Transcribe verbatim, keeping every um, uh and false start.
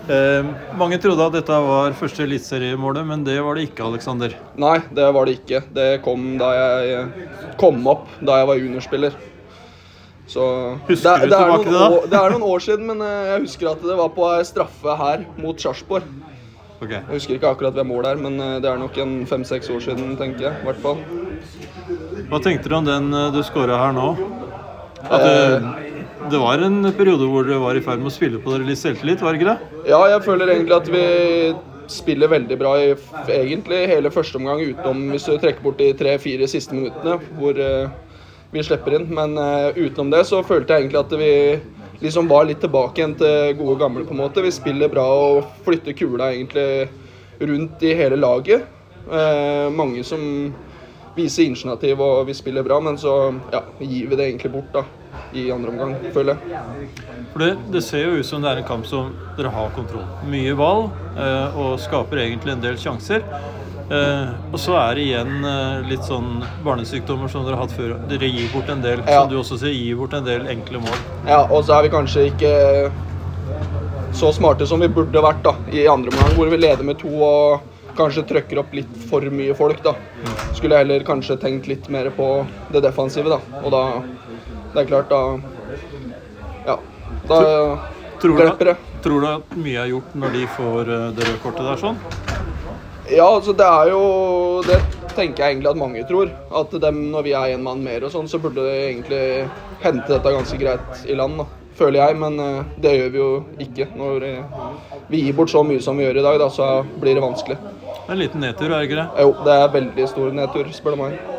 Eh, mange trodde at dette var første elitseriemålet, men det var det ikke, Alexander. Nei, det var det ikke. Det kom da jeg kom opp, da jeg var juniorspiller. Så Husker det, du det, er tilbake til noen da? år, det er noen år siden, men jeg husker at det var på straffe her mot Sarpsborg. Okay. Jeg husker ikke akkurat hvem mål der, men det er nok en fem-seks år siden, tenker jeg, i hvert fall. Hva tenkte du om den du skåret her nå? At det, det var en periode hvor du var i ferd med å spille på dere litt selvtillit, var det ikke det? Ja, jeg føler egentlig at vi spiller veldig bra i egentlig hele første omgang, utenom hvis du trekker bort de tre-fire siste minuttene, hvor uh, vi slipper inn. Men uh, utenom det så følte jeg egentlig at vi liksom var litt tilbake igjen til gode gamle på en måte. Vi spiller bra og flytter kula egentlig rundt i hele laget. Uh, mange som viser initiativ og vi spiller bra, men så ja, gir vi det egentlig bort da, i andre omgang, føler jeg. For det, det ser jo ut som det er en kamp som dere har kontroll. Mye ball, eh, og skaper egentlig en del sjanser. Eh, og så er det igjen eh, litt sånn barnesykdommer som dere har hatt før. Dere gir bort en del, ja. Som du også sier, gir bort en del enkle mål. Ja, og så er vi kanskje ikke så smarte som vi burde vært da, i andre omgang, hvor vi leder med to og kanskje trykker opp litt for mye folk da. Skulle jeg heller kanskje tenkt litt mer på det defensive da. Og da, det er klart da, ja, da glipper det. Tror du at mye er gjort når de får det røde kortet der sånn? Ja, altså det er jo, det tenker jeg egentlig at mange tror. At dem, når vi er en mann mer og sånn, så burde det egentlig hente dette ganske greit i land da. Føler jeg, men det gjør vi jo ikke. Når vi gir bort så mye som vi gjør i dag, da, så blir det vanskelig. En liten nedtur, er det ikke det? Jo, det er veldig stor nedtur, spør du meg.